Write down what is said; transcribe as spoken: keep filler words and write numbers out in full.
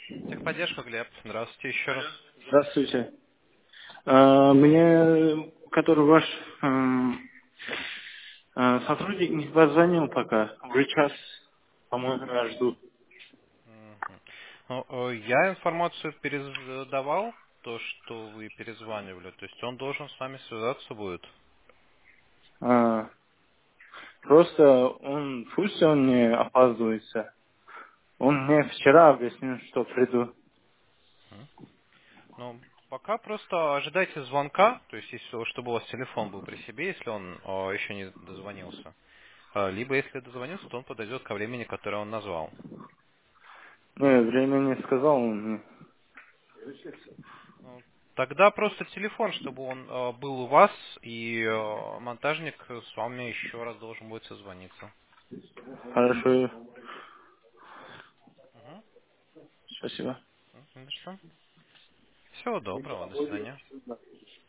Техподдержка, Глеб. Здравствуйте еще раз. Здравствуйте. А, Мне, который ваш м, а, сотрудник не позвонил пока. Уже час, по-моему, я жду. Мгм. Ну, э, я информацию передавал, то, что вы перезванивали. То есть он должен с вами связаться будет. А, Просто он, пусть он не опаздывается. Он мне вчера объяснил, что приду. Мгм. Ну, пока просто ожидайте звонка, то есть если, чтобы у вас телефон был при себе, если он э, еще не дозвонился. Э, Либо если дозвонился, то он подойдет ко времени, которое он назвал. Не, время не сказал он мне. Ну, тогда просто телефон, чтобы он э, был у вас, и э, монтажник с вами еще раз должен будет созвониться. Хорошо, Угу. спасибо. Ну что? Всего доброго, до свидания.